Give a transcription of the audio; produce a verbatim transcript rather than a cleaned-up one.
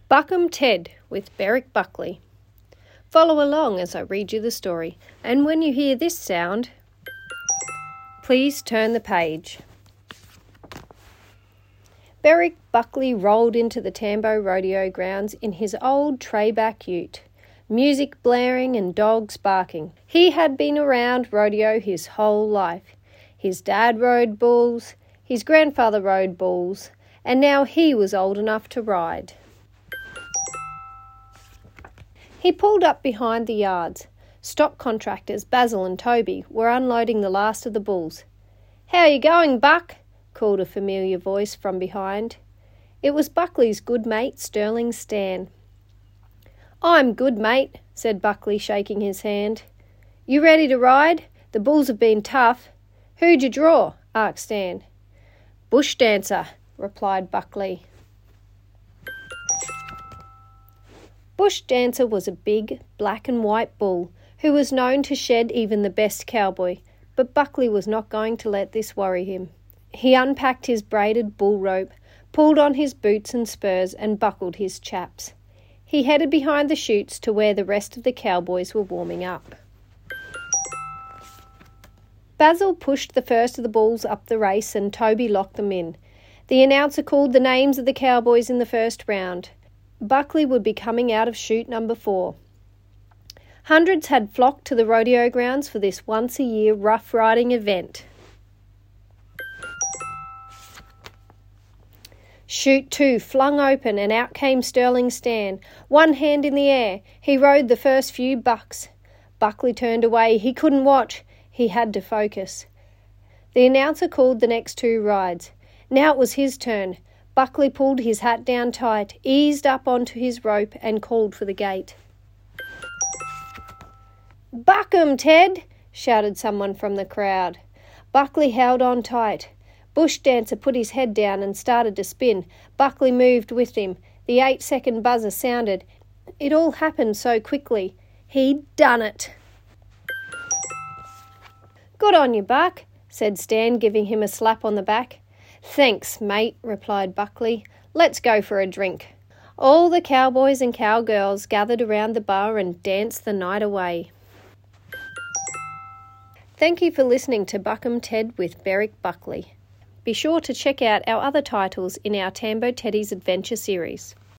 Buckham Ted with Berwick Buckley. Follow along as I read you the story, and when you hear this sound, please turn the page. Berwick Buckley rolled into the Tambo rodeo grounds in his old tray-back ute, music blaring and dogs barking. He had been around rodeo his whole life. His dad rode bulls, his grandfather rode bulls, and now he was old enough to ride. He pulled up behind the yards. Stock contractors Basil and Toby were unloading the last of the bulls. "How are you going, Buck?" called a familiar voice from behind. It was Buckley's good mate, Sterling Stan. "I'm good, mate," said Buckley, shaking his hand. "You ready to ride? The bulls have been tough." "Who'd you draw?" asked Stan. "Bush Dancer," replied Buckley. Bush Dancer was a big, black and white bull who was known to shed even the best cowboy, but Buckley was not going to let this worry him. He unpacked his braided bull rope, pulled on his boots and spurs, and buckled his chaps. He headed behind the chutes to where the rest of the cowboys were warming up. Basil pushed the first of the bulls up the race and Toby locked them in. The announcer called the names of the cowboys in the first round. Buckley would be coming out of chute number four. Hundreds had flocked to the rodeo grounds for this once-a-year rough-riding event. Chute two flung open and out came Sterling Stan, one hand in the air. He rode the first few bucks. Buckley turned away. He couldn't watch. He had to focus. The announcer called the next two rides. Now it was his turn. Buckley pulled his hat down tight, eased up onto his rope and called for the gate. "Buckham, Ted!" shouted someone from the crowd. Buckley held on tight. Bush Dancer put his head down and started to spin. Buckley moved with him. The eight-second buzzer sounded. It all happened so quickly. He'd done it. "Good on you, Buck," said Stan, giving him a slap on the back. "Thanks, mate," replied Buckley. "Let's go for a drink." All the cowboys and cowgirls gathered around the bar and danced the night away. Thank you for listening to Buckham Ted with Berwick Buckley. Be sure to check out our other titles in our Tambo Teddy's Adventure series.